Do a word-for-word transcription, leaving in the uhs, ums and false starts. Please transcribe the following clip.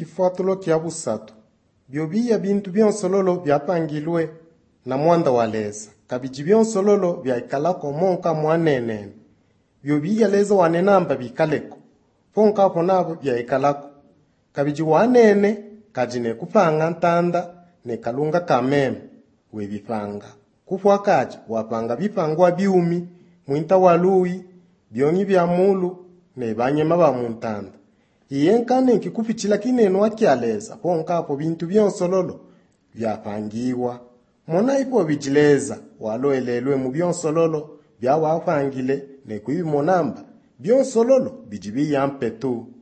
Chifuatulo kia busatu. Biobiya bintu byonsololo byapangilwe na mwanda waleza. Kabiji byonsololo byaikalako monka mwanenene. Biobiya leza wanenamba bikaleko. Ponka ponabo byaikalako. Kabiji wanene kajine kupanga ntanda ne kalunga kameme we bipanga. Kufwa kaji wapanga bipangwa biumi mwinta walui byonyi bya mulu ne banyema ba muntanda. Iyenkane nkikupichila kineno wakialeza ponka hapo bintu byonsololo byapangiwa. Mona ipo bijileza waloelelwe mu byonsololo byawapangile ne kuibi monamba byonsololo bijibi yampetu.